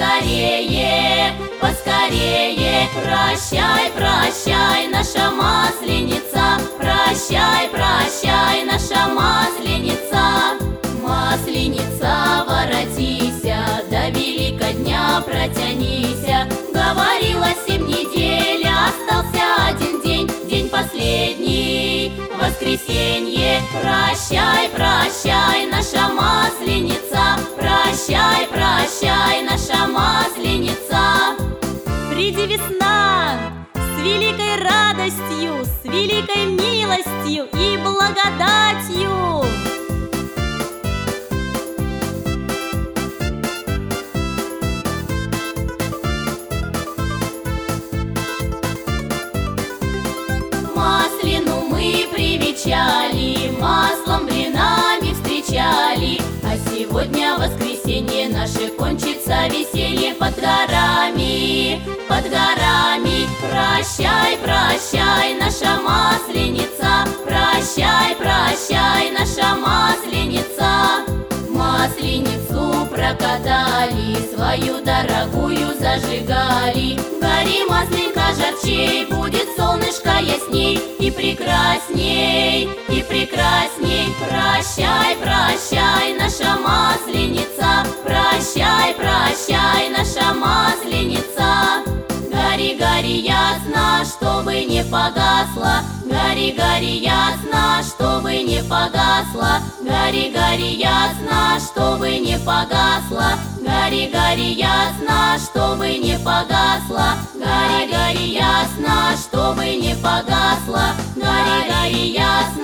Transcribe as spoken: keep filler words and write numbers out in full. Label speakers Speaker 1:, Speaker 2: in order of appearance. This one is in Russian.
Speaker 1: поскорее, поскорее. Прощай, прощай, наша масленица, прощай, прощай, наша масленица. Масленица, воротися, до велика дня протянися. Говорила семь недель, остался один день, день последний, воскресенье. Прощай, прощай, наша масленица, прощай, прощай, наша масленица.
Speaker 2: Приди, весна, с великой радостью, с великой милостью и благодатью.
Speaker 1: Маслину мы привечали, маслом блинами встречали. А сегодня воскресенье наше, кончится веселье под горами, под горами. Прощай, прощай, наша масленица, прощай, прощай, наша масленица. Масленицу прокатали, свою дорогую зажигали. Гори, масленька, жарчей, будет солнышко ясней и прекрасней, и прекрасней. Прощай, прощай, наша масленица, прощай, прощай, наша масленица. Гори, гори ясно, чтобы не погасла, гори, гори ясно, чтобы не погасла, гори, гори ясно, чтобы не погасла, гори, гори ясно, чтобы не погасла, гори, гори ясно, чтобы не погасла, гори, гори ясно.